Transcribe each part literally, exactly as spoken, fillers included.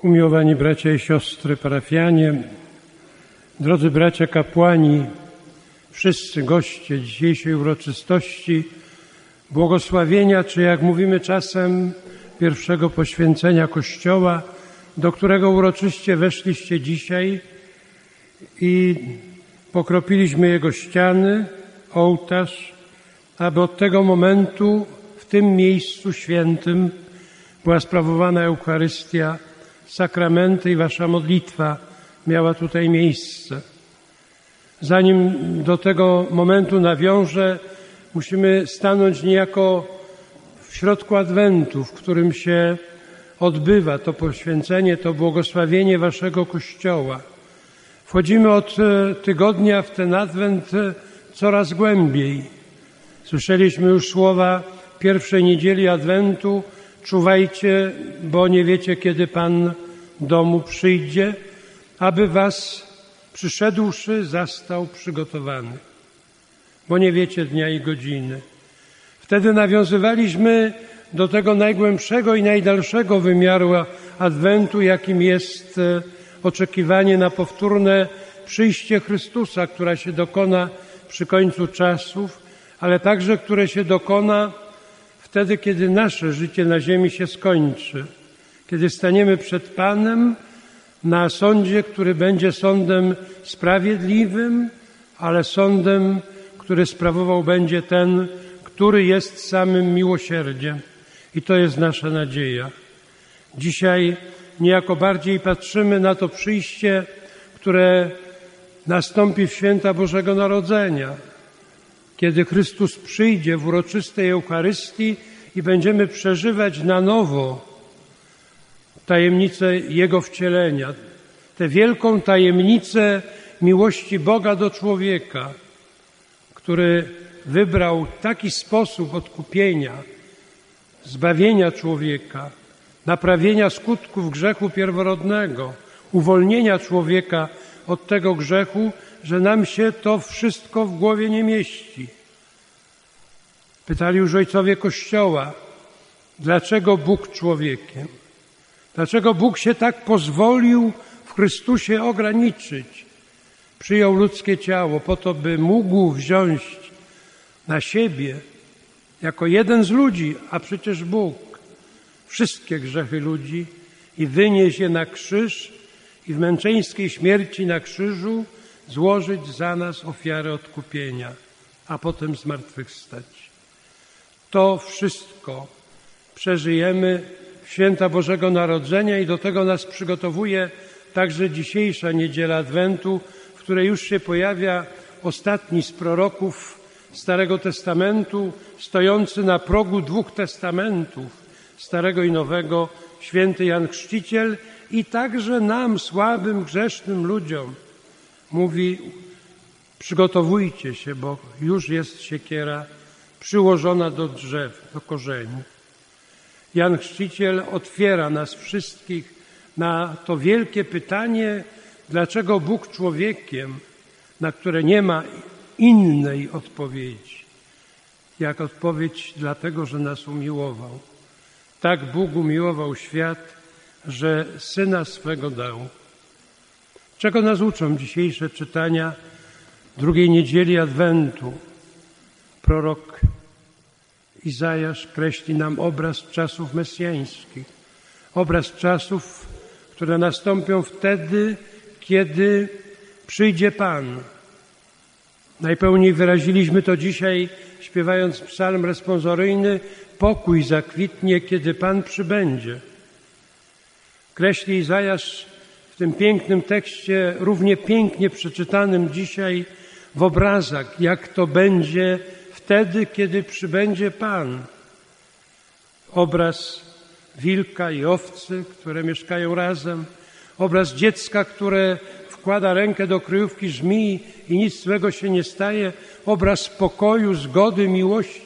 Umiłowani bracia i siostry parafianie, drodzy bracia kapłani, wszyscy goście dzisiejszej uroczystości, błogosławienia, czy jak mówimy czasem, pierwszego poświęcenia Kościoła, do którego uroczyście weszliście dzisiaj i pokropiliśmy jego ściany, ołtarz, aby od tego momentu w tym miejscu świętym była sprawowana Eucharystia, sakramenty i wasza modlitwa miała tutaj miejsce. Zanim do tego momentu nawiążę, musimy stanąć niejako w środku Adwentu, w którym się odbywa to poświęcenie, to błogosławienie waszego Kościoła. Wchodzimy od tygodnia w ten Adwent coraz głębiej. Słyszeliśmy już słowa pierwszej niedzieli Adwentu: czuwajcie, bo nie wiecie, kiedy Pan domu przyjdzie, aby was przyszedłszy zastał przygotowanych, bo nie wiecie dnia i godziny. Wtedy nawiązywaliśmy do tego najgłębszego i najdalszego wymiaru Adwentu, jakim jest oczekiwanie na powtórne przyjście Chrystusa, które się dokona przy końcu czasów, ale także które się dokona wtedy, kiedy nasze życie na ziemi się skończy, kiedy staniemy przed Panem na sądzie, który będzie sądem sprawiedliwym, ale sądem, który sprawował będzie ten, który jest samym miłosierdziem. I to jest nasza nadzieja. Dzisiaj niejako bardziej patrzymy na to przyjście, które nastąpi w święta Bożego Narodzenia, kiedy Chrystus przyjdzie w uroczystej Eucharystii i będziemy przeżywać na nowo tajemnicę Jego wcielenia, tę wielką tajemnicę miłości Boga do człowieka, który wybrał taki sposób odkupienia, zbawienia człowieka, naprawienia skutków grzechu pierworodnego, uwolnienia człowieka od tego grzechu, że nam się to wszystko w głowie nie mieści. Pytali już ojcowie Kościoła, dlaczego Bóg człowiekiem? Dlaczego Bóg się tak pozwolił w Chrystusie ograniczyć? Przyjął ludzkie ciało po to, by mógł wziąć na siebie jako jeden z ludzi, a przecież Bóg, wszystkie grzechy ludzi i wynieść je na krzyż i w męczeńskiej śmierci na krzyżu złożyć za nas ofiarę odkupienia, a potem zmartwychwstać. To wszystko przeżyjemy w święta Bożego Narodzenia i do tego nas przygotowuje także dzisiejsza niedziela Adwentu, w której już się pojawia ostatni z proroków Starego Testamentu, stojący na progu dwóch testamentów, Starego i Nowego, święty Jan Chrzciciel, i także nam, słabym, grzesznym ludziom, mówi: przygotowujcie się, bo już jest siekiera przyłożona do drzew, do korzeni. Jan Chrzciciel otwiera nas wszystkich na to wielkie pytanie, dlaczego Bóg człowiekiem, na które nie ma innej odpowiedzi, jak odpowiedź dlatego, że nas umiłował. Tak Bóg umiłował świat, że Syna swego dał. Czego nas uczą dzisiejsze czytania drugiej niedzieli Adwentu? Prorok Izajasz kreśli nam obraz czasów mesjańskich. Obraz czasów, które nastąpią wtedy, kiedy przyjdzie Pan. Najpełniej wyraziliśmy to dzisiaj, śpiewając psalm responsoryjny: pokój zakwitnie, kiedy Pan przybędzie. Kreśli Izajasz w tym pięknym tekście, równie pięknie przeczytanym dzisiaj, w obrazach, jak to będzie wtedy, kiedy przybędzie Pan. Obraz wilka i owcy, które mieszkają razem. Obraz dziecka, które wkłada rękę do kryjówki żmii i nic złego się nie staje. Obraz pokoju, zgody, miłości.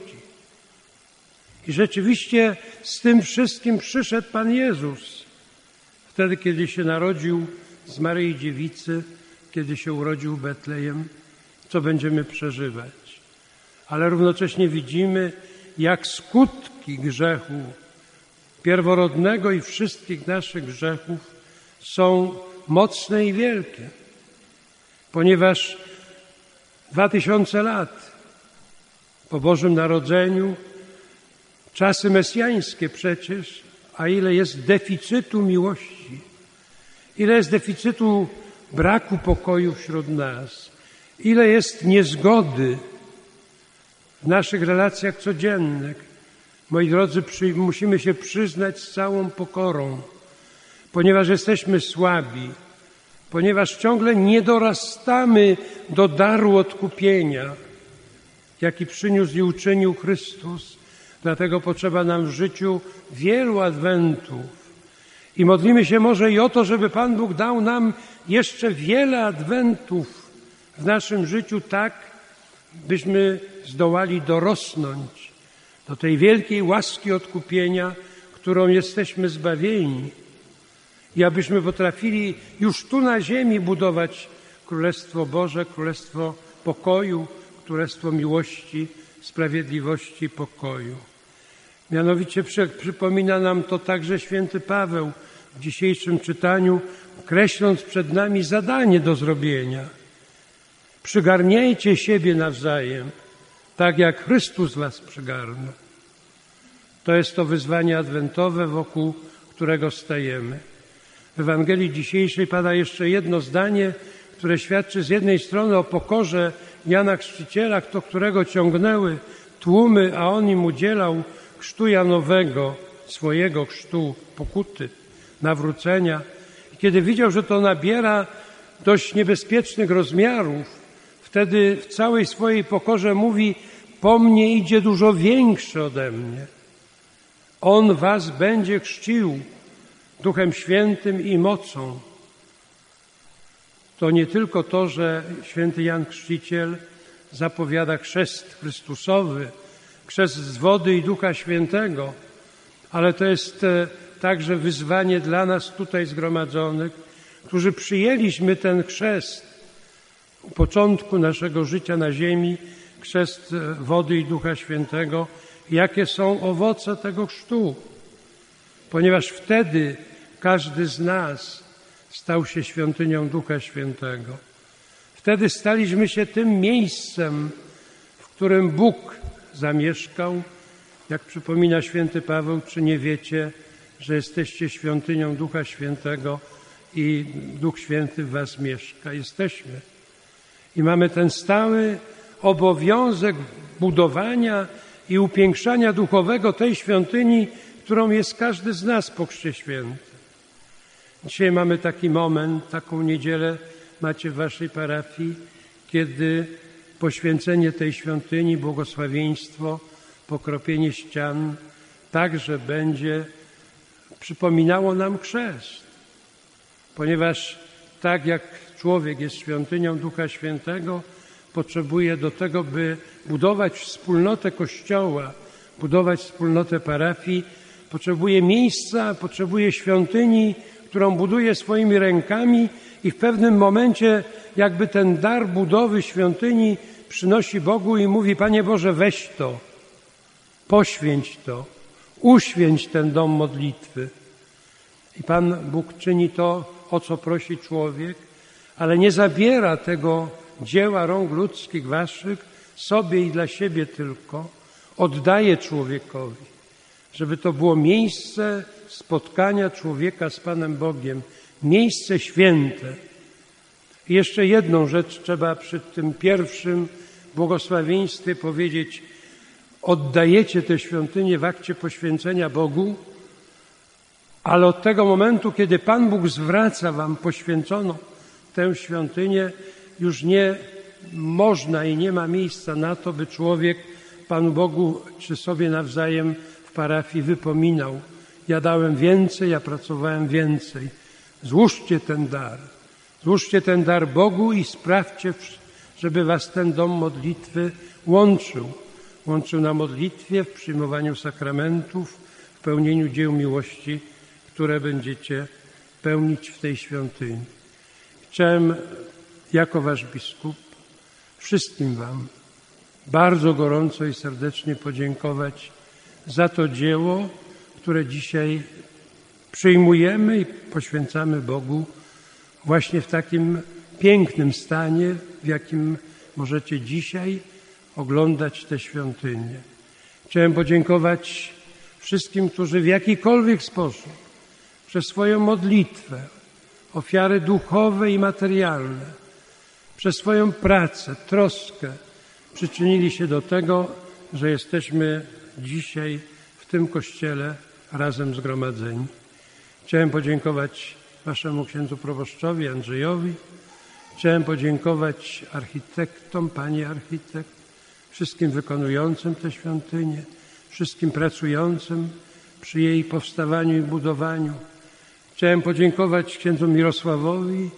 I rzeczywiście z tym wszystkim przyszedł Pan Jezus. Wtedy, kiedy się narodził z Maryi Dziewicy, kiedy się urodził w Betlejem, co będziemy przeżywać. Ale równocześnie widzimy, jak skutki grzechu pierworodnego i wszystkich naszych grzechów są mocne i wielkie, ponieważ dwa tysiące lat po Bożym Narodzeniu, czasy mesjańskie przecież, a ile jest deficytu miłości, ile jest deficytu braku pokoju wśród nas, ile jest niezgody w naszych relacjach codziennych. Moi drodzy, przy, musimy się przyznać z całą pokorą, ponieważ jesteśmy słabi, ponieważ ciągle nie dorastamy do daru odkupienia, jaki przyniósł i uczynił Chrystus. Dlatego potrzeba nam w życiu wielu adwentów. I modlimy się może i o to, żeby Pan Bóg dał nam jeszcze wiele adwentów w naszym życiu, tak byśmy zdołali dorosnąć do tej wielkiej łaski odkupienia, którą jesteśmy zbawieni. I abyśmy potrafili już tu na ziemi budować Królestwo Boże, Królestwo pokoju, Królestwo miłości, sprawiedliwości i pokoju. Mianowicie przypomina nam to także święty Paweł w dzisiejszym czytaniu, kreśląc przed nami zadanie do zrobienia. Przygarniajcie siebie nawzajem, tak jak Chrystus was przygarnął. To jest to wyzwanie adwentowe, wokół którego stajemy. W Ewangelii dzisiejszej pada jeszcze jedno zdanie, które świadczy z jednej strony o pokorze Jana Chrzciciela, do którego ciągnęły tłumy, a on im udzielał chrztu Janowego, swojego chrztu, pokuty, nawrócenia. I kiedy widział, że to nabiera dość niebezpiecznych rozmiarów, wtedy w całej swojej pokorze mówi: po mnie idzie dużo większy ode mnie. On was będzie chrzcił Duchem Świętym i mocą. To nie tylko to, że święty Jan Chrzciciel zapowiada chrzest Chrystusowy, chrzest z wody i Ducha Świętego, ale to jest także wyzwanie dla nas tutaj zgromadzonych, którzy przyjęliśmy ten chrzest u początku naszego życia na ziemi, chrzest wody i Ducha Świętego. Jakie są owoce tego chrztu? Ponieważ wtedy każdy z nas stał się świątynią Ducha Świętego. Wtedy staliśmy się tym miejscem, w którym Bóg zamieszkał. Jak przypomina święty Paweł, czy nie wiecie, że jesteście świątynią Ducha Świętego i Duch Święty w was mieszka? Jesteśmy. I mamy ten stały obowiązek budowania i upiększania duchowego tej świątyni, którą jest każdy z nas po Chrzcie Świętym. Dzisiaj mamy taki moment, taką niedzielę macie w waszej parafii, kiedy poświęcenie tej świątyni, błogosławieństwo, pokropienie ścian także będzie przypominało nam chrzest. Ponieważ tak jak człowiek jest świątynią Ducha Świętego, potrzebuje do tego, by budować wspólnotę Kościoła, budować wspólnotę parafii, potrzebuje miejsca, potrzebuje świątyni, którą buduje swoimi rękami i w pewnym momencie jakby ten dar budowy świątyni przynosi Bogu i mówi: Panie Boże, weź to, poświęć to, uświęć ten dom modlitwy. I Pan Bóg czyni to, o co prosi człowiek, ale nie zabiera tego dzieła rąk ludzkich waszych sobie i dla siebie tylko, oddaje człowiekowi, żeby to było miejsce spotkania człowieka z Panem Bogiem, miejsce święte. I jeszcze jedną rzecz trzeba przy tym pierwszym błogosławieństwie powiedzieć: oddajecie tę świątynię w akcie poświęcenia Bogu, ale od tego momentu, kiedy Pan Bóg zwraca wam poświęconą tę świątynię, już nie można i nie ma miejsca na to, by człowiek Panu Bogu czy sobie nawzajem w parafii wypominał: ja dałem więcej, ja pracowałem więcej. Złóżcie ten dar. Złóżcie ten dar Bogu i sprawdźcie, żeby was ten dom modlitwy łączył. Łączył na modlitwie, w przyjmowaniu sakramentów, w pełnieniu dzieł miłości, które będziecie pełnić w tej świątyni. Chciałem jako wasz biskup wszystkim wam bardzo gorąco i serdecznie podziękować za to dzieło, które dzisiaj przyjmujemy i poświęcamy Bogu właśnie w takim pięknym stanie, w jakim możecie dzisiaj oglądać tę świątynię. Chciałem podziękować wszystkim, którzy w jakikolwiek sposób przez swoją modlitwę, ofiary duchowe i materialne, przez swoją pracę, troskę przyczynili się do tego, że jesteśmy dzisiaj w tym kościele razem zgromadzeni. Chciałem podziękować waszemu księdzu proboszczowi Andrzejowi. Chciałem podziękować architektom, pani architekt, wszystkim wykonującym tę świątynię, wszystkim pracującym przy jej powstawaniu i budowaniu. Chciałem podziękować księdzu Mirosławowi,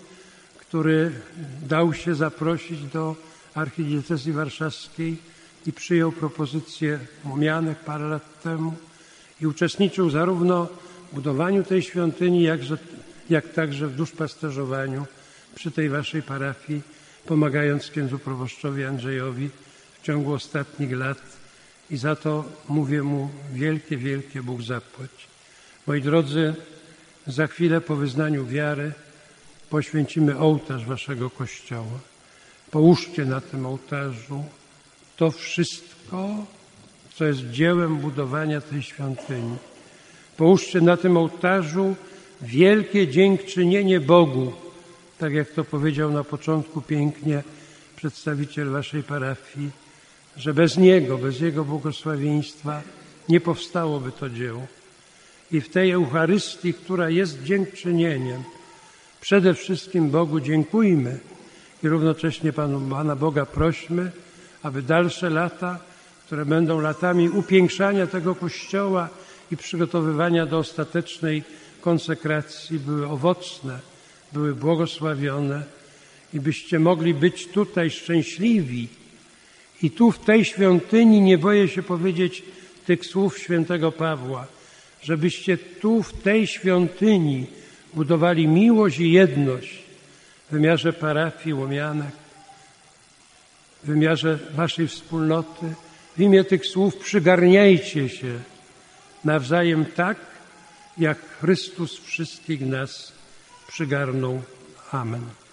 który dał się zaprosić do archidiecezji warszawskiej i przyjął propozycję Łomianek parę lat temu i uczestniczył zarówno w budowaniu tej świątyni, jakże, jak także w duszpasterzowaniu przy tej waszej parafii, pomagając księdzu proboszczowi Andrzejowi w ciągu ostatnich lat. I za to mówię mu wielkie, wielkie Bóg zapłać. Moi drodzy, za chwilę po wyznaniu wiary poświęcimy ołtarz waszego kościoła. Połóżcie na tym ołtarzu to wszystko, co jest dziełem budowania tej świątyni. Połóżcie na tym ołtarzu wielkie dziękczynienie Bogu, tak jak to powiedział na początku pięknie przedstawiciel waszej parafii, że bez Niego, bez Jego błogosławieństwa nie powstałoby to dzieło. I w tej Eucharystii, która jest dziękczynieniem, przede wszystkim Bogu dziękujmy i równocześnie Panu, Pana Boga prośmy, aby dalsze lata, które będą latami upiększania tego Kościoła i przygotowywania do ostatecznej konsekracji, były owocne, były błogosławione i byście mogli być tutaj szczęśliwi. I tu w tej świątyni, nie boję się powiedzieć tych słów świętego Pawła, żebyście tu w tej świątyni budowali miłość i jedność w wymiarze parafii Łomianek, w wymiarze waszej wspólnoty. W imię tych słów przygarniajcie się nawzajem tak, jak Chrystus wszystkich nas przygarnął. Amen.